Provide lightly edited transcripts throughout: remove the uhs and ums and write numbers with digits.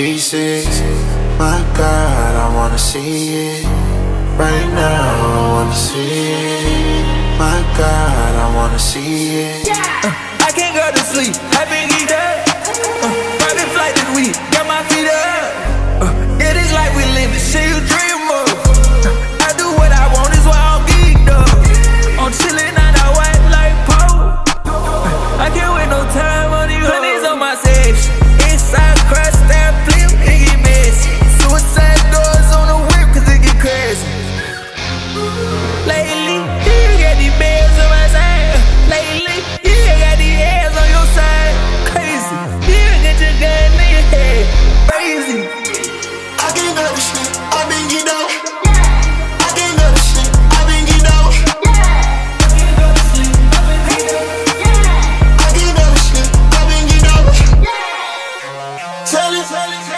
G6. My God, I wanna see it. Right now, I wanna see it. My God, I wanna see it. I can't go to sleep, I been geeked up. Private flight this week, got my feet up. It is like we live, this shit you dream of. I do what I want, is why I'm geeked up. I'm chillin' on the white like Poe. I can't wait no time on these honeys on my section. Inside crash, that flip, it get messy. Suicide doors on the whip, cause it get crazy. Lately, you got these bands on my side. Lately, you got these hands on your side. Crazy, you get your gun in your head. Crazy. I can't go to sleep, I been geeked out. I can't go to sleep, I been geeked out. I can't go to sleep, I been geeked out. I can't go to sleep, I been geeked out. Tell it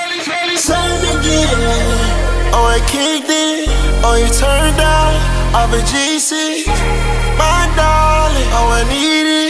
again. Oh, I kicked it, oh, you turned out off a G6. My darling, oh, I need it.